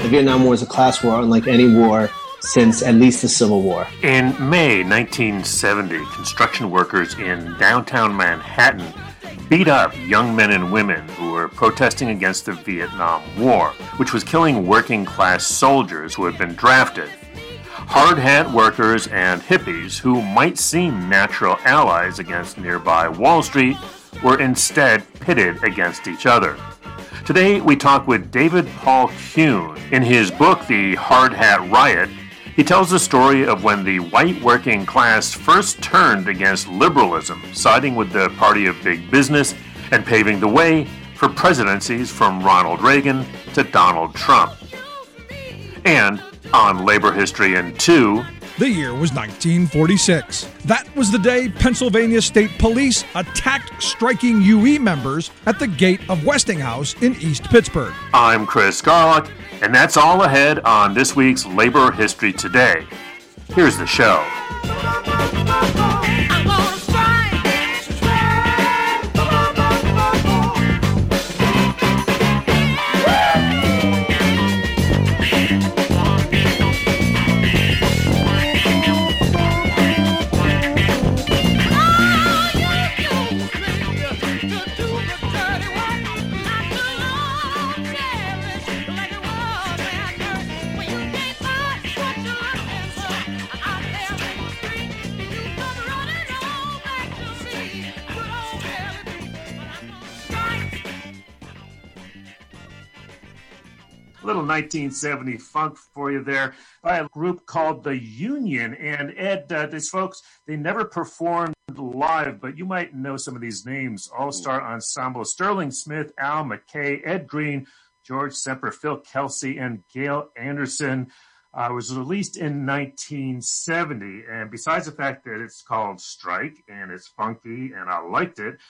The Vietnam War is a class war unlike any war since at least the Civil War. In May 1970, construction workers in downtown Manhattan beat up young men and women who were protesting against the Vietnam War, which was killing working-class soldiers who had been drafted. Hard-hat workers and hippies, who might seem natural allies against nearby Wall Street, were instead pitted against each other. Today, we talk with David Paul Kuhn. In his book, The Hard Hat Riot, he tells the story of when the white working class first turned against liberalism, siding with the party of big business and paving the way for presidencies from Ronald Reagan to Donald Trump. And on Labor History in 2, the year was 1946. That was the day Pennsylvania State Police attacked striking UE members at the gate of Westinghouse in East Pittsburgh. I'm Chris Garlock, and that's all ahead on this week's Labor History Today. Here's the show. Little 1970 funk for you there by a group called The Union. And Ed, these folks, they never performed live, but you might know some of these names. All-Star Ensemble: Sterling Smith, Al McKay, Ed Green, George Semper, Phil Kelsey, and Gail Anderson. It was released in 1970. And besides the fact that it's called Strike and it's funky and I liked it,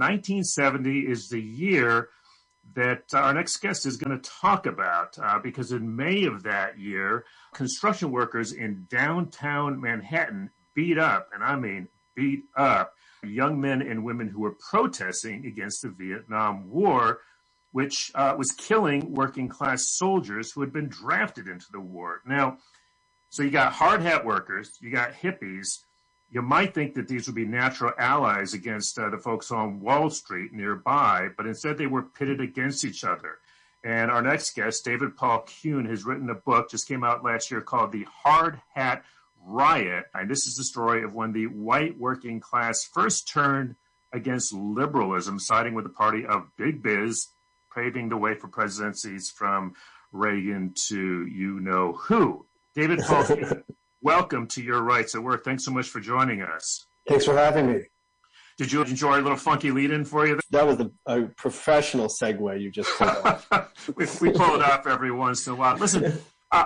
1970 is the year that our next guest is going to talk about, because in May of that year, construction workers in downtown Manhattan beat up, and I mean beat up, young men and women who were protesting against the Vietnam War, which was killing working class soldiers who had been drafted into the war. Now, so you got hard hat workers, you got hippies. You might think that these would be natural allies against the folks on Wall Street nearby, but instead they were pitted against each other. And our next guest, David Paul Kuhn, has written a book, just came out last year, called The Hard Hat Riot. And this is the story of when the white working class first turned against liberalism, siding with the party of big biz, paving the way for presidencies from Reagan to you-know-who. David Paul Kuhn, welcome to Your Rights at Work. Thanks so much for joining us. Thanks for having me. Did you enjoy a little funky lead-in for you? That was a professional segue you just pulled off. we pull it off every once in a while. Listen,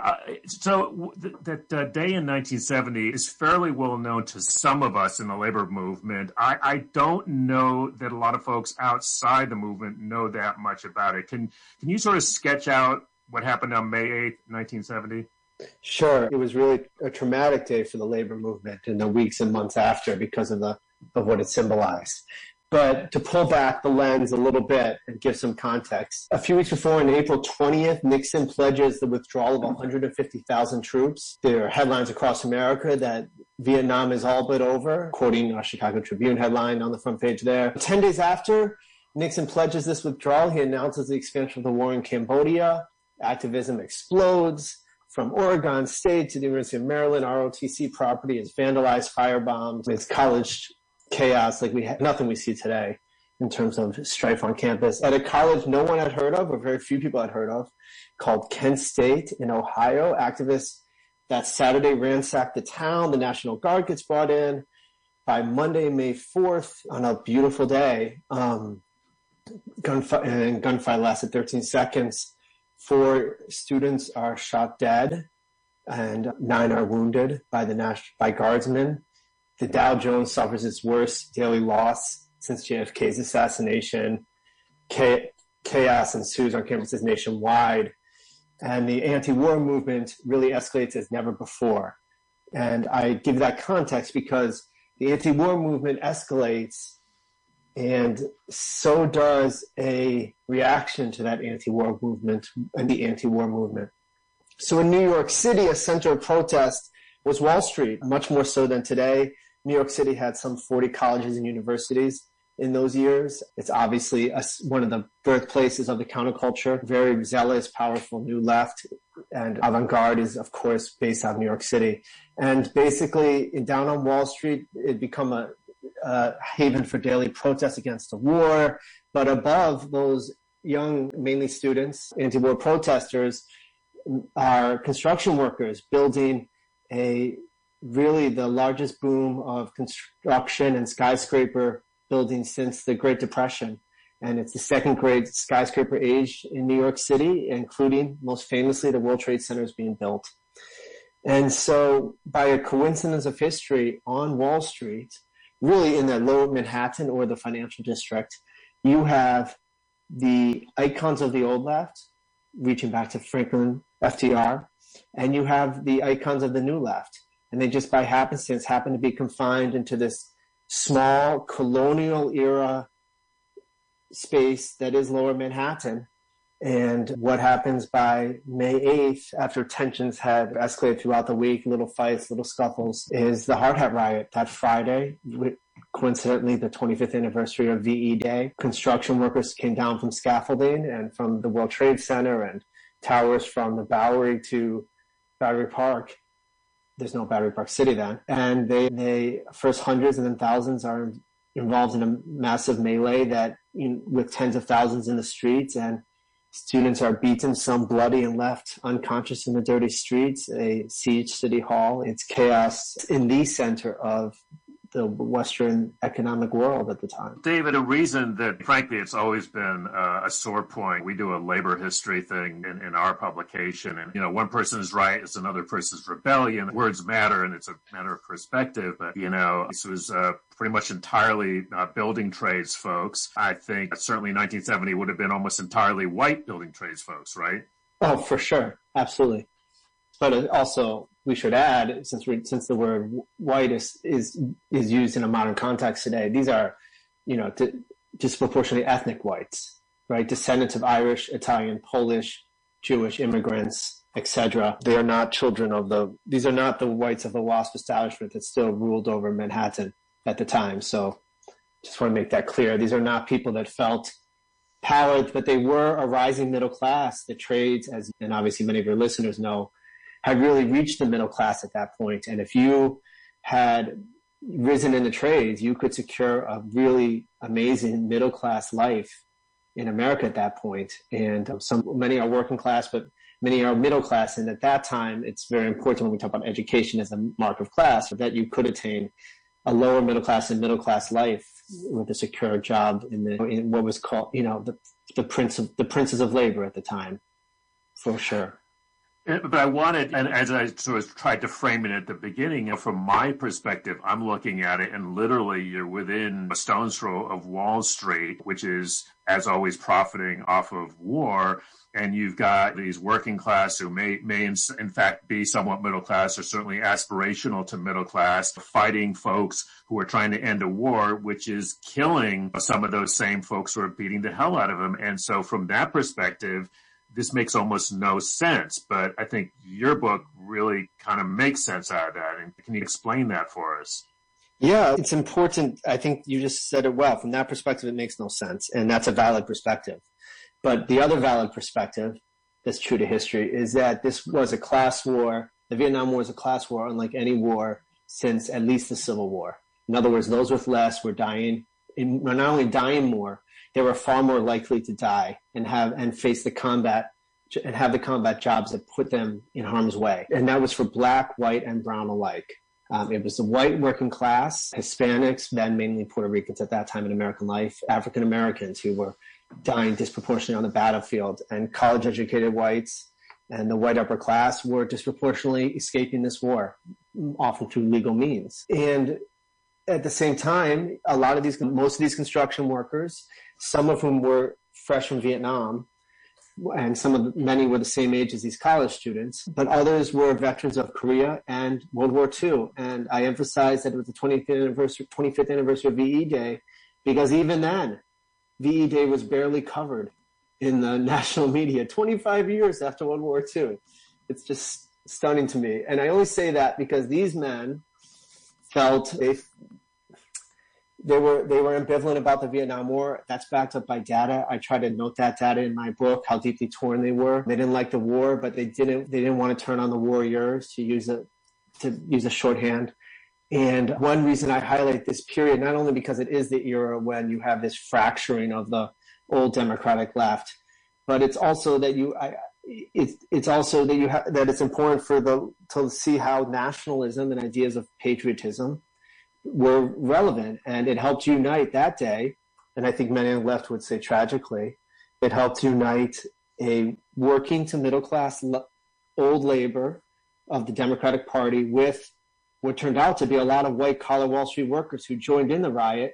so that day in 1970 is fairly well known to some of us in the labor movement. I don't know that a lot of folks outside the movement know that much about it. Can you sort of sketch out what happened on May 8th, 1970? Sure. It was really a traumatic day for the labor movement in the weeks and months after because of what it symbolized. But to pull back the lens a little bit and give some context, a few weeks before, on April 20th, Nixon pledges the withdrawal of 150,000 troops. There are headlines across America that Vietnam is all but over, quoting a Chicago Tribune headline on the front page there. 10 days after Nixon pledges this withdrawal, he announces the expansion of the war in Cambodia. Activism explodes. From Oregon State to the University of Maryland, ROTC property is vandalized, firebombed. It's college chaos like nothing we see today in terms of strife on campus. At a college no one had heard of, or very few people had heard of, called Kent State in Ohio, activists that Saturday ransacked the town. The National Guard gets brought in. By Monday, May 4th, on a beautiful day, gunfire lasted 13 seconds. 4 students are shot dead and 9 are wounded by guardsmen. The Dow Jones suffers its worst daily loss since JFK's assassination. Chaos ensues on campuses nationwide, and the anti-war movement really escalates as never before. And I give that context because the anti-war movement escalates, and so does a reaction to that anti-war movement and the anti-war movement. So in New York City, a center of protest was Wall Street, much more so than today. New York City had some 40 colleges and universities in those years. It's obviously one of the birthplaces of the counterculture, very zealous, powerful new left. And avant-garde is, of course, based out of New York City. And basically, down on Wall Street, it become a haven for daily protest against the war. But above those young, mainly students, anti-war protesters, are construction workers building really the largest boom of construction and skyscraper building since the Great Depression. And it's the second great skyscraper age in New York City, including, most famously, the World Trade Center is being built. And so by a coincidence of history on Wall Street, really in the lower Manhattan or the financial district, you have the icons of the old left, reaching back to Franklin, FDR, and you have the icons of the new left. And they just by happenstance happen to be confined into this small colonial era space that is lower Manhattan. And what happens by May 8th, after tensions had escalated throughout the week, little fights, little scuffles, is the Hard Hat Riot that Friday, coincidentally the 25th anniversary of VE Day. Construction workers came down from scaffolding and from the World Trade Center and towers from the Bowery to Battery Park. There's no Battery Park City then. And they first hundreds and then thousands are involved in a massive melee that with tens of thousands in the streets, and students are beaten, some bloody and left unconscious in the dirty streets, a siege City Hall. It's chaos in the center of the Western economic world at the time. David, a reason that, frankly, it's always been a sore point. We do a labor history thing in our publication, and, one person's right is another person's rebellion. Words matter, and it's a matter of perspective. But, this was pretty much entirely building trades folks. I think certainly 1970 would have been almost entirely white building trades folks, right? Oh, for sure. Absolutely. But also, we should add, since the word white is used in a modern context today, these are, disproportionately ethnic whites, right? Descendants of Irish, Italian, Polish, Jewish immigrants, etc. They are not these are not the whites of the WASP establishment that still ruled over Manhattan at the time. So just want to make that clear. These are not people that felt power, but they were a rising middle class. The trades, and obviously many of your listeners know, had really reached the middle class at that point. And if you had risen in the trades, you could secure a really amazing middle class life in America at that point. And many are working class, but many are middle class. And at that time, it's very important when we talk about education as a mark of class, that you could attain a lower middle class and middle class life with a secure job in what was called, the princes of labor at the time, for sure. But I wanted, and as I sort of tried to frame it at the beginning, from my perspective, I'm looking at it, and literally you're within a stone's throw of Wall Street, which is, as always, profiting off of war. And you've got these working class who may in fact be somewhat middle class, or certainly aspirational to middle class, fighting folks who are trying to end a war, which is killing some of those same folks who are beating the hell out of them. And so from that perspective, this makes almost no sense, but I think your book really kind of makes sense out of that. And can you explain that for us? Yeah, it's important. I think you just said it well. From that perspective, it makes no sense, and that's a valid perspective. But the other valid perspective that's true to history is that this was a class war. The Vietnam War is a class war unlike any war since at least the Civil War. In other words, those with less were not only dying more, they were far more likely to die and face the combat and have the combat jobs that put them in harm's way. And that was for black, white, and brown alike. It was the white working class, Hispanics, then mainly Puerto Ricans at that time in American life, African Americans who were dying disproportionately on the battlefield, and college-educated whites and the white upper class were disproportionately escaping this war, often through legal means. And at the same time, most of these construction workers, some of whom were fresh from Vietnam, and many were the same age as these college students, but others were veterans of Korea and World War II. And I emphasize that it was the 25th anniversary of VE Day, because even then, VE Day was barely covered in the national media 25 years after World War II. It's just stunning to me. And I only say that because these men felt they were ambivalent about the Vietnam War. That's backed up by data. I try to note that data in my book, how deeply torn they were. They didn't like the war, but they didn't want to turn on the warriors, to use a shorthand. And one reason I highlight this period, not only because it is the era when you have this fracturing of the old Democratic left, but it's also that it's important to see how nationalism and ideas of patriotism were relevant, and it helped unite that day. And I think many on the left would say tragically, it helped unite a working to middle class old labor of the Democratic Party with what turned out to be a lot of white collar Wall Street workers who joined in the riot.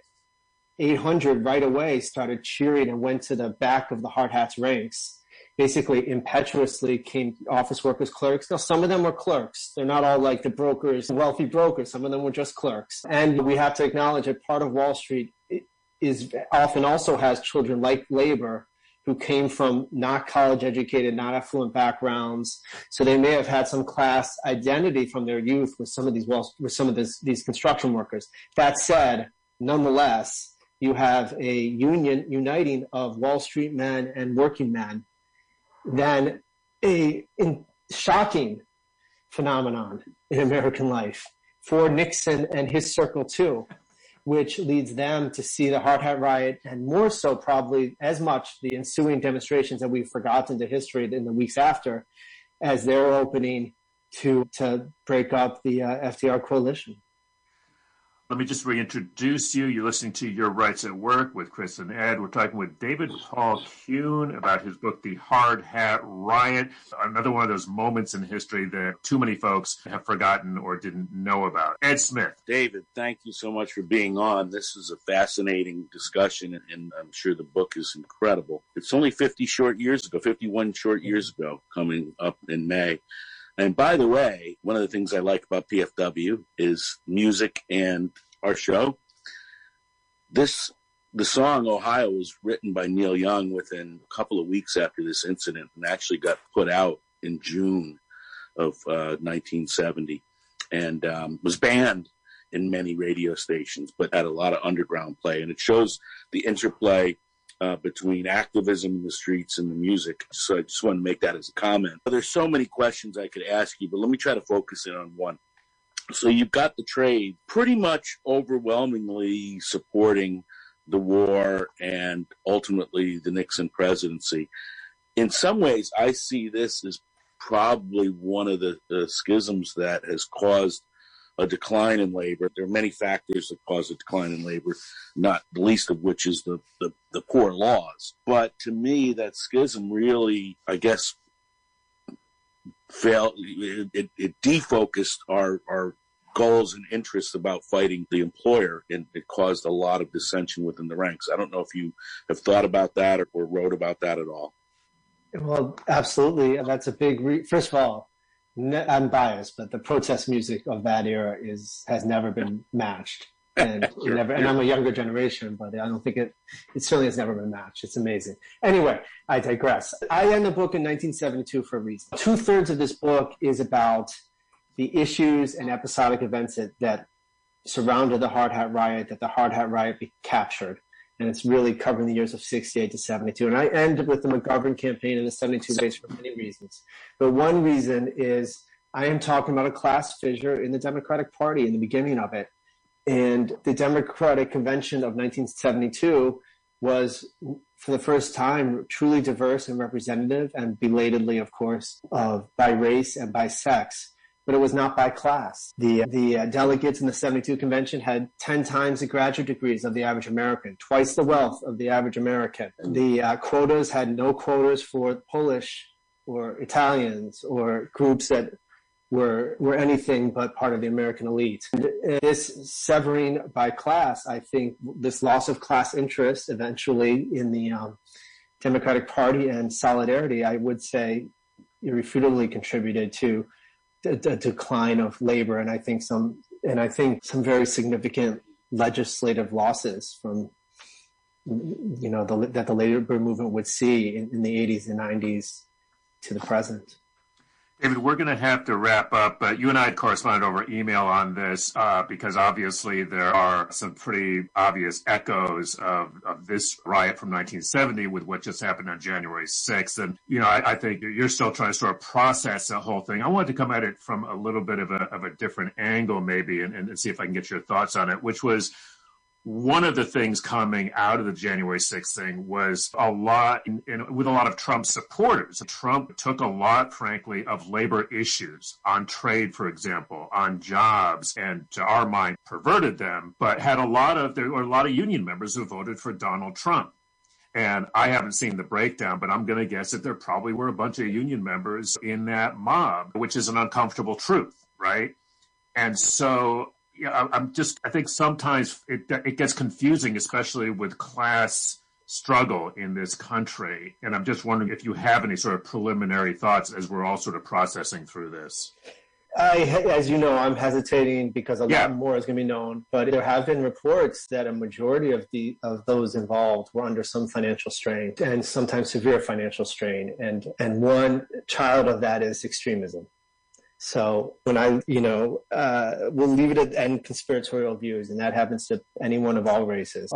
800 right away started cheering and went to the back of the hard hats ranks. Basically impetuously came office workers, clerks. Now, some of them were clerks. They're not all like the brokers, wealthy brokers. Some of them were just clerks. And we have to acknowledge that part of Wall Street is often also has children like labor who came from not college educated, not affluent backgrounds. So they may have had some class identity from their youth with some of these construction workers. That said, nonetheless, you have a uniting of Wall Street men and working men. Then a shocking phenomenon in American life for Nixon and his circle too, which leads them to see the hard hat riot, and more so probably as much the ensuing demonstrations that we've forgotten to history in the weeks after, as their opening to break up the FDR coalition. Let me just reintroduce you. You're listening to Your Rights at Work with Chris and Ed. We're talking with David Paul Kuhn about his book, The Hard Hat Riot, another one of those moments in history that too many folks have forgotten or didn't know about. Ed Smith. David, thank you so much for being on. This is a fascinating discussion, and I'm sure the book is incredible. It's only 51 short years ago, coming up in May. And by the way, one of the things I like about PFW is music and our show. The song Ohio was written by Neil Young within a couple of weeks after this incident, and actually got put out in June of 1970, and was banned in many radio stations, but had a lot of underground play. And it shows the interplay between activism in the streets and the music. So I just want to make that as a comment. There's so many questions I could ask you, but let me try to focus in on one. So you've got the trade pretty much overwhelmingly supporting the war and ultimately the Nixon presidency. In some ways, I see this as probably one of the schisms that has caused a decline in labor. There are many factors that cause a decline in labor, not the least of which is the poor laws. But to me, that schism really, I guess, failed. It defocused our goals and interests about fighting the employer, and it caused a lot of dissension within the ranks. I don't know if you have thought about that or wrote about that at all. Well, absolutely. That's a big first of all, I'm biased, but the protest music of that era has never been matched, and Sure. And I'm a younger generation, but I don't think it certainly has never been matched. It's amazing. Anyway, I digress. I end the book in 1972 for a reason. 2/3 of this book is about the issues and episodic events that surrounded the Hard Hat Riot, that the Hard Hat Riot captured. And it's really covering the years of 68 to 72. And I end with the McGovern campaign and the 72 days for many reasons. But one reason is I am talking about a class fissure in the Democratic Party in the beginning of it. And the Democratic Convention of 1972 was, for the first time, truly diverse and representative, and belatedly, of course, by race and by sex. But it was not by class. The delegates in the 72 convention had 10 times the graduate degrees of the average American, twice the wealth of the average American. The quotas had no quotas for Polish or Italians or groups that were anything but part of the American elite. And this severing by class, I think this loss of class interest eventually in the Democratic Party and solidarity, I would say irrefutably contributed to the decline of labor, and I think some very significant legislative losses from that the labor movement would see in the 80s and 90s to the present. David, we're going to have to wrap up, but you and I had corresponded over email on this because obviously there are some pretty obvious echoes of this riot from 1970 with what just happened on January 6th. And, I think you're still trying to sort of process the whole thing. I wanted to come at it from a little bit of a different angle maybe and see if I can get your thoughts on it, which was one of the things coming out of the January 6th thing was a lot with a lot of Trump supporters. Trump took a lot, frankly, of labor issues on trade, for example, on jobs, and to our mind, perverted them, but had there were a lot of union members who voted for Donald Trump. And I haven't seen the breakdown, but I'm going to guess that there probably were a bunch of union members in that mob, which is an uncomfortable truth, right? And so I think sometimes it gets confusing, especially with class struggle in this country. And I'm just wondering if you have any sort of preliminary thoughts as we're all sort of processing through this. As you know, I'm hesitating because a lot more is going to be known. But there have been reports that a majority of those involved were under some financial strain and sometimes severe financial strain. And one child of that is extremism. So when we'll leave it at conspiratorial views, and that happens to anyone of all races.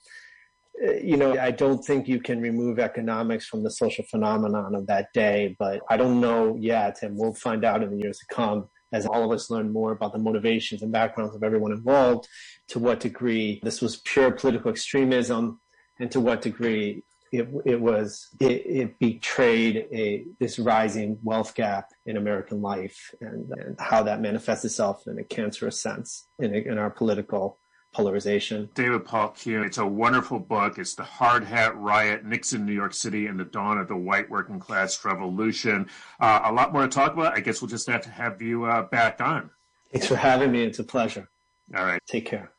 I don't think you can remove economics from the social phenomenon of that day, but I don't know yet, and we'll find out in the years to come as all of us learn more about the motivations and backgrounds of everyone involved, to what degree this was pure political extremism, and to what degree it betrayed this rising wealth gap in American life, and how that manifests itself in a cancerous sense in our political polarization. David Paul Kuhn, it's a wonderful book. It's The Hard Hat Riot, Nixon, New York City, and the Dawn of the White Working Class Revolution. A lot more to talk about. I guess we'll just have to have you back on. Thanks for having me. It's a pleasure. All right. Take care.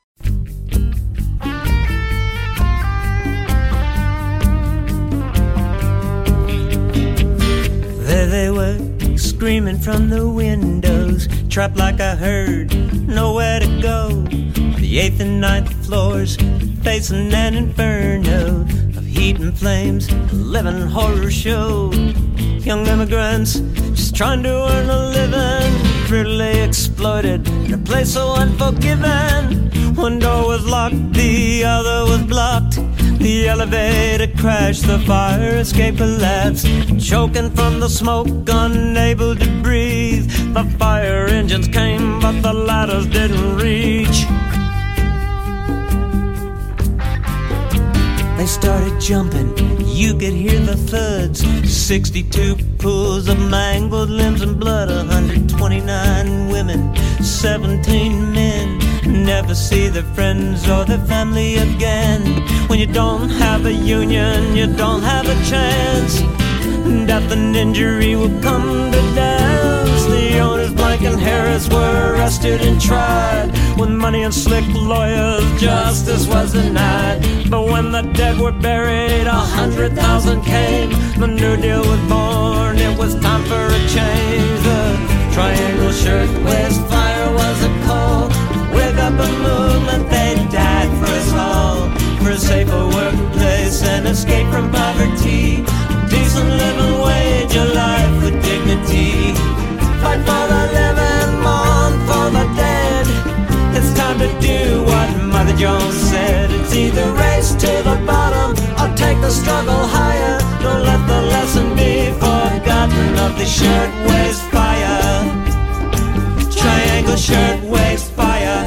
There they were, screaming from the windows, trapped like a herd, nowhere to go. The 8th and 9th floors, facing an inferno of heat and flames, a living horror show. Young immigrants just trying to earn a living, brutally exploited in a place so unforgiving. One door was locked, the other was blocked. The elevator crashed, the fire escape collapsed, choking from the smoke, unable to breathe. The fire engines came, but the ladders didn't reach. They started jumping, you could hear the thuds. 62 pools of mangled limbs and blood, 129 women, 17 men. Never see their friends or their family again. When you don't have a union, you don't have a chance. Death and injury will come to dance. The owners, Blank and Harris, were arrested and tried. With money and slick lawyers, justice was denied. But when the dead were buried, 100,000 came. The New Deal was born, it was time for a change. The Triangle Shirtwaist Fire was a call. Wake up a movement, they died for us all. For a safer workplace and escape from poverty, decent living wage, a life with dignity. Fight for the living, mourn for the dead. It's time to do what Mother Jones said. It's either race to the bottom or take the struggle higher. Don't let the lesson be forgotten of the shirtwaist fire. Triangle shirtwaist fire.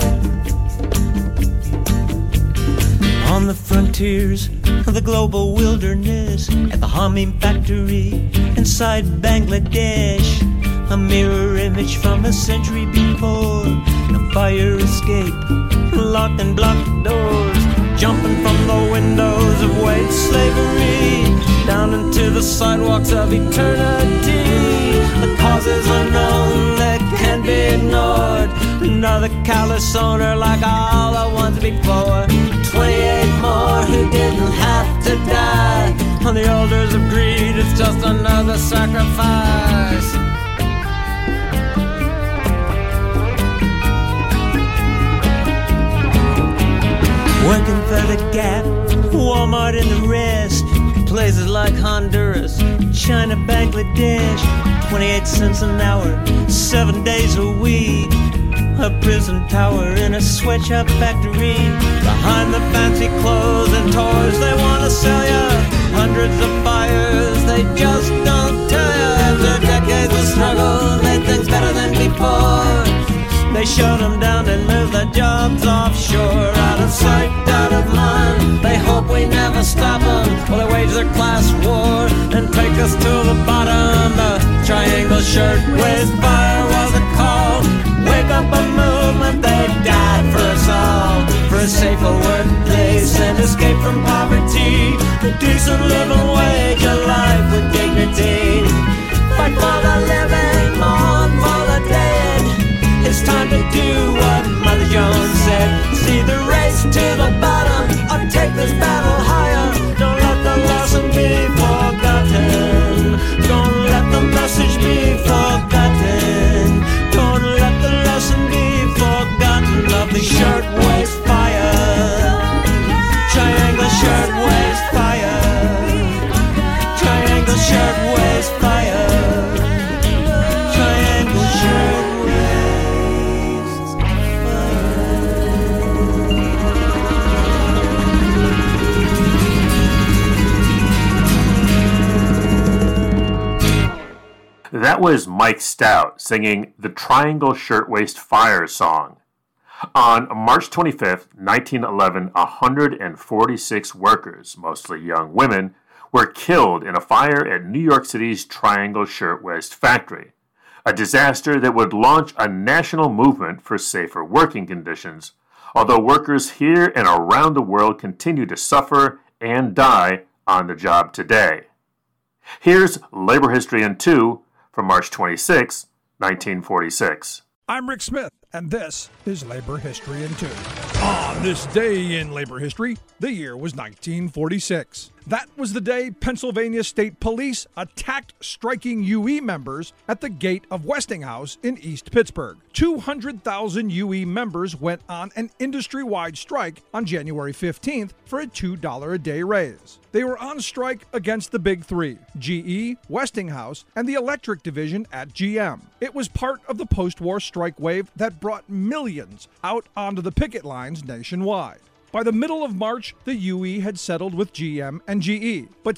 On the frontiers of the global wilderness, at the Hamim factory inside Bangladesh, a mirror image from a century before. No fire escape, locked and blocked doors, jumping from the windows of wage slavery down into the sidewalks of eternity. The cause is unknown, they can't be ignored. Another callous owner like all the ones before. 28 more who didn't have to die. On the altars of greed, it's just another sacrifice. Working for the Gap, Walmart and the rest. Places like Honduras, China, Bangladesh. 28 cents an hour, 7 days a week. A prison tower in a sweatshop factory. Behind the fancy clothes and toys they want to sell ya. Hundreds of fires they just don't tell ya. After decades of struggle, made things better than before. They shut them down and move their jobs offshore. Out of sight, out of mind, they hope we never stop them. Well, they wage their class war and take us to the bottom. The Triangle Shirtwaist Fire was it called. Wake up a movement, they died for us all. For a safer workplace and escape from poverty. A decent living wage, a life with dignity. Fight for the living, mourn for the dead. It's time to do what Mother Jones said. See the race to the bottom, or take this battle higher. Don't let the lesson be forgotten. Don't let the message be forgotten. Don't let the lesson be forgotten of the shirtwaist fire. Triangle shirtwaist fire. Triangle shirtwaist fire. Triangle shirtwaist fire. That was Mike Stout singing the Triangle Shirtwaist Fire song. On March 25th, 1911, 146 workers, mostly young women, were killed in a fire at New York City's Triangle Shirtwaist Factory, a disaster that would launch a national movement for safer working conditions, although workers here and around the world continue to suffer and die on the job today. Here's Labor History in 2 from March 26, 1946. I'm Rick Smith, and this is Labor History in 2. On this day in labor history, the year was 1946. That was the day Pennsylvania State Police attacked striking UE members at the gate of Westinghouse in East Pittsburgh. 200,000 UE members went on an industry-wide strike on January 15th for a $2 a day raise. They were on strike against the Big Three, GE, Westinghouse, and the electric division at GM. It was part of the post-war strike wave that brought millions out onto the picket lines nationwide. By the middle of March, the UE had settled with GM and GE, but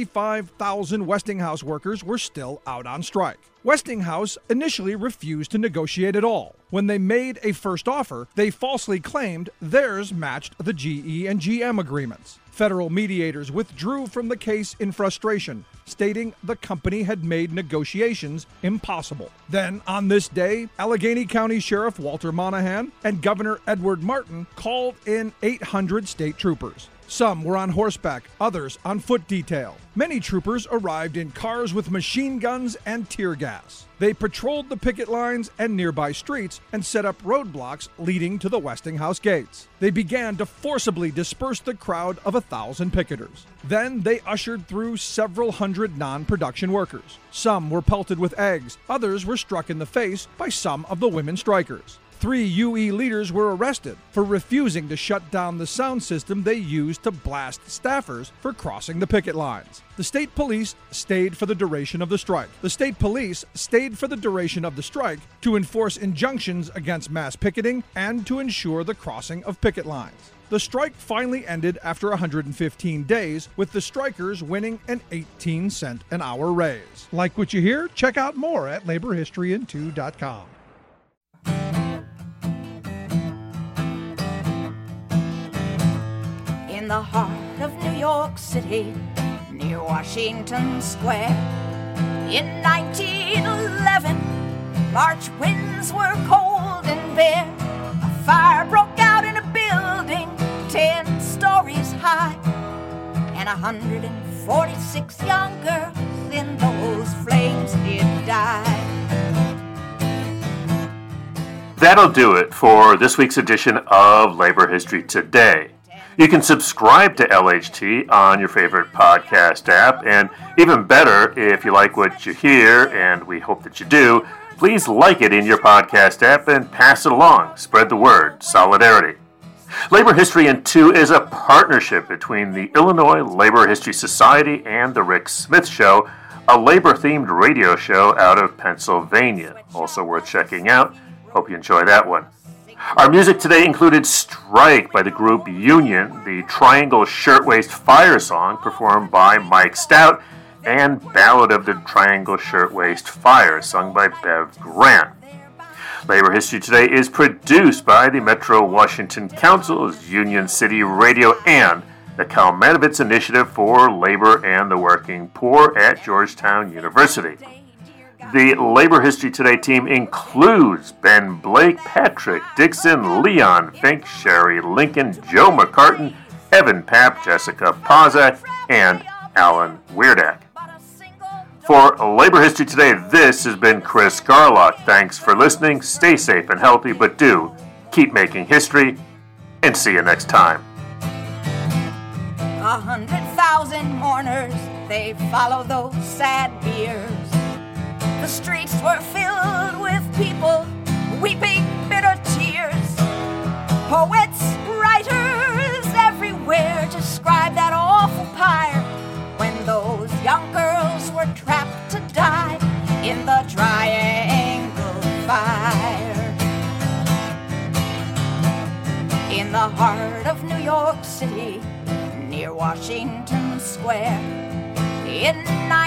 75,000 Westinghouse workers were still out on strike. Westinghouse initially refused to negotiate at all. When they made a first offer, they falsely claimed theirs matched the GE and GM agreements. Federal mediators withdrew from the case in frustration, stating the company had made negotiations impossible. Then, on this day, Allegheny County Sheriff Walter Monahan and Governor Edward Martin called in 800 state troopers. Some were on horseback, others on foot detail. Many troopers arrived in cars with machine guns and tear gas. They patrolled the picket lines and nearby streets and set up roadblocks leading to the Westinghouse gates. They began to forcibly disperse the crowd of 1,000 picketers. Then they ushered through several hundred non-production workers. Some were pelted with eggs, others were struck in the face by some of the women strikers. 3 UE leaders were arrested for refusing to shut down the sound system they used to blast staffers for crossing the picket lines. The state police stayed for the duration of the strike. To enforce injunctions against mass picketing and to ensure the crossing of picket lines. The strike finally ended after 115 days, with the strikers winning an 18-cent an hour raise. Like what you hear? Check out more at laborhistoryin2.com. In the heart of New York City, near Washington Square, in 1911, March winds were cold and bare. A fire broke out in a building 10 stories high, and 146 young girls in those flames did die. That'll do it for this week's edition of Labor History Today. You can subscribe to LHT on your favorite podcast app, and even better, if you like what you hear, and we hope that you do, please like it in your podcast app and pass it along. Spread the word. Solidarity. Labor History in 2 is a partnership between the Illinois Labor History Society and The Rick Smith Show, a labor-themed radio show out of Pennsylvania. Also worth checking out. Hope you enjoy that one. Our music today included Strike by the group Union, the Triangle Shirtwaist Fire song performed by Mike Stout, and Ballad of the Triangle Shirtwaist Fire sung by Bev Grant. Labor History Today is produced by the Metro Washington Council's Union City Radio and the Kalmanovitz Initiative for Labor and the Working Poor at Georgetown University. The Labor History Today team includes Ben Blake, Patrick Dixon, Leon Fink, Sherry Lincoln, Joe McCartan, Evan Papp, Jessica Pozak, and Alan Weirdak. For Labor History Today, this has been Chris Garlock. Thanks for listening. Stay safe and healthy, but do keep making history, and see you next time. 100,000 mourners, they follow those sad biers. The streets were filled with people weeping bitter tears. Poets, writers everywhere describe that awful pyre when those young girls were trapped to die in the Triangle Fire. In the heart of New York City, near Washington Square, in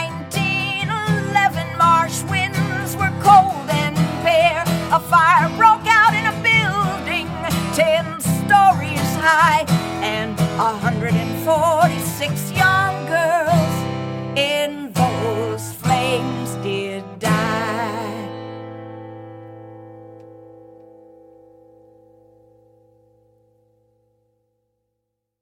1911, marsh winds were cold and bare. A fire broke out in a building 10 stories high, and 146